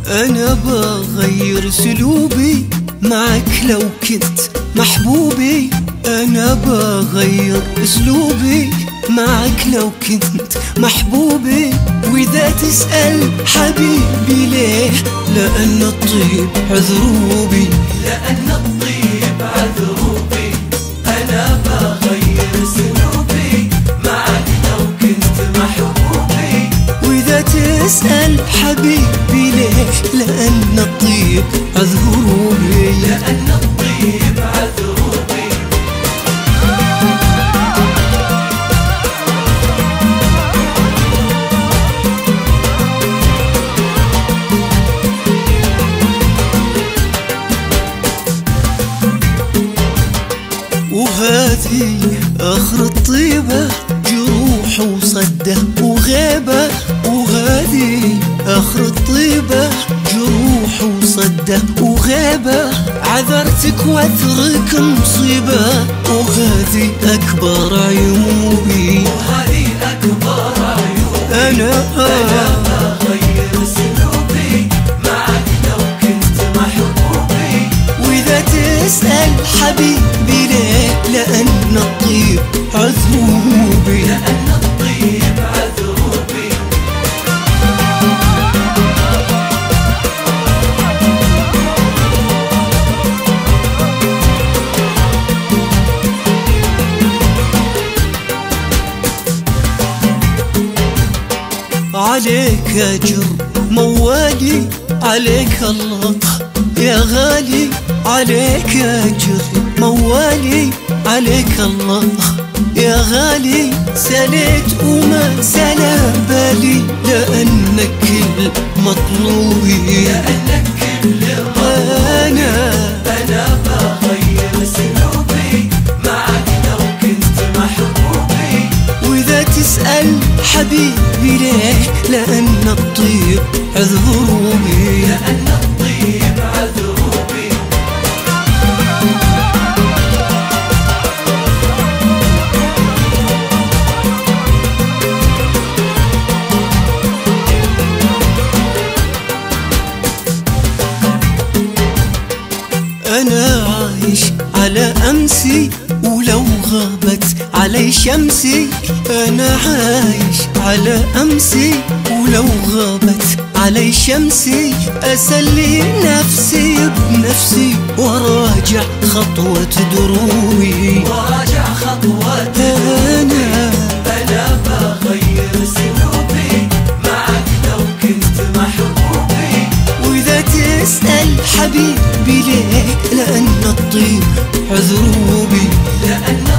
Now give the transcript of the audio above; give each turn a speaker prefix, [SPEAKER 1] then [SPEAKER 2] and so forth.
[SPEAKER 1] أنا بغير سلوبي معك لو كنت محبوبي. أنا بغير أسلوبي معك لو كنت محبوبي. وإذا تسأل حبيبي ليه، لأن الطيب عذروبي،
[SPEAKER 2] لأن الطيب عذروبي. أنا بغير سلوبي معك لو كنت محبوبي.
[SPEAKER 1] وإذا تسأل حبيبي ليه، لأن الطيب عذروبي،
[SPEAKER 2] لأن الطيب عذروبي.
[SPEAKER 1] وهذه آخر الطيبة، جروح وصدة وغيبة. وهذه آخر الطيبة، جروح وصدة وغيبة. عذرتك واثرك مصيبة، وهذه أكبر عيوبي،
[SPEAKER 2] وهذه أكبر عيوبي.
[SPEAKER 1] أنا
[SPEAKER 2] بغير سلوبي معك لو كنت محبوبي.
[SPEAKER 1] وإذا تسأل حبيبي ليه، لأن الطيب عذروبي،
[SPEAKER 2] لأن الطيب عذروبي.
[SPEAKER 1] عليك أجر موالي، عليك الله يا غالي. عليك أجر موالي، عليك الله يا غالي. سليت وما سلا بالي، لأنك كل مطلوبي،
[SPEAKER 2] لأنك كل أنا بغير سلوبي معك لو كنت محبوبي.
[SPEAKER 1] وإذا تسأل حبيبي ليه، لأن الطيب عذروبي،
[SPEAKER 2] لأن الطيب عذروبي.
[SPEAKER 1] أنا عايش على أمسي، ولو غابت علي شمسي. أنا عايش على أمسي، ولو غابت علي شمسي. أسلي نفسي بنفسي، وراجع خطوة دروبي،
[SPEAKER 2] وراجع خطوة
[SPEAKER 1] أنا
[SPEAKER 2] بغير سلوبي معك لو كنت محبوبي.
[SPEAKER 1] وإذا تسأل حبيبي ليه، لأن الطيب عذروبي،
[SPEAKER 2] لأن